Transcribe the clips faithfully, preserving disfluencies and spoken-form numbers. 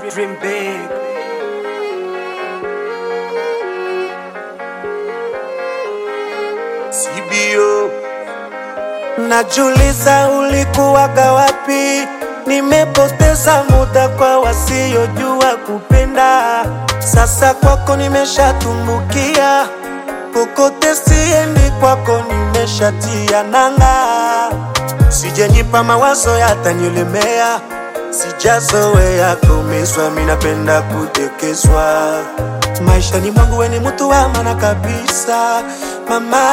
dream big. C B O. Najuliza ulikuwaga wapi? Nimepoteza muda kwa wasiojua kupenda. Sasa kwako nimeshatumbukia, kokote siendi, kwako nimeshatia nanga. Sijajipa mawazo yatanilemea, sijazoea kuumizwa, mimi napenda kutekezwa. Maisha ni mwangu, we ni mtu wa maana kabisa. Mama,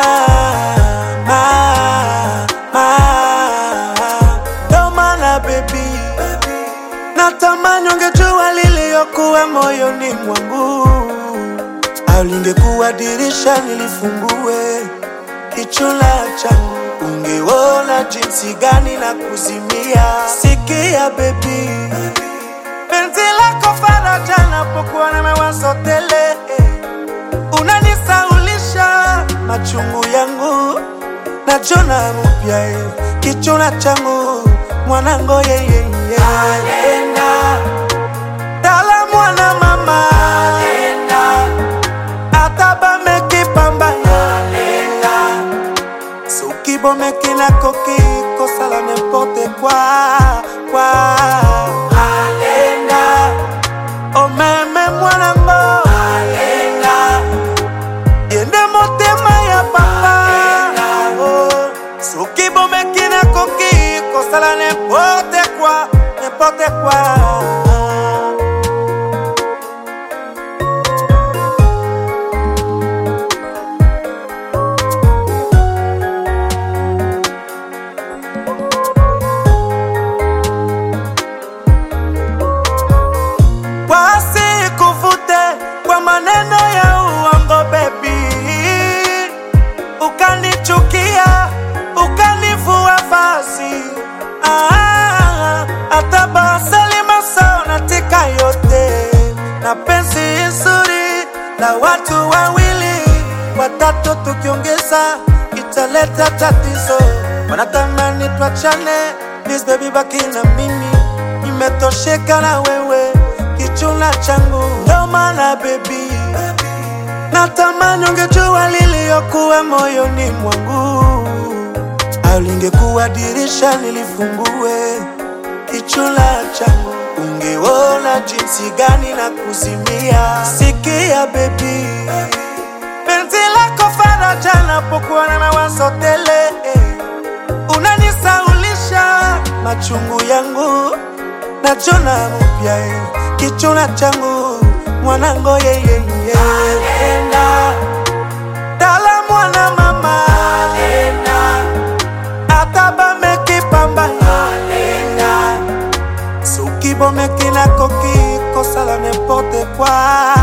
mama, mama, ndo maana baby, natamani ungejua liliyokuwa moyoni mwangu, au lingekuwa dirisha nilifungue kichula changu, ungeona jinsi gani na kuzimia. Sikia baby, penzi lako faraja napokuwa na mawazo tele, unanisaulisha machungu yangu, najona mpya kichuna changu, mwanango yeye alenda tala mwana mama alenda ataba mekipamba alenda sukibo mekina koki kosala n'importe quoi quoi alenda o meme mwanango alenda yende motema ya papa oh sukibo mekina koki kosala n'importe quoi n'importe quoi. Maneno ya uongo baby, ukanichukia, ukanivua vazi. Ah, ataba salima saona tika yote, na penzi nzuri la watu wawili watatu, tukiongeza italeta tatizo. Wanatamani tuachane, please baby baki na mimi, nimetosheka na wewe kichuna changu. Ndo maana baby, natamani ungejua liliyokuwa moyoni mwangu, au lingekuwa dirisha nilifungue kichuna changu, ungeona jinsi gani na kuzimia. Sikia baby, penzi lako faraja napokuwa na mawazo tele, unanisaulisha machungu yangu, najona mpya kichuna changu, mwanango yeye alenda tala mwana mama alenda ataba mekipamba alenda sukibo mekina koki kosala n'importe quoi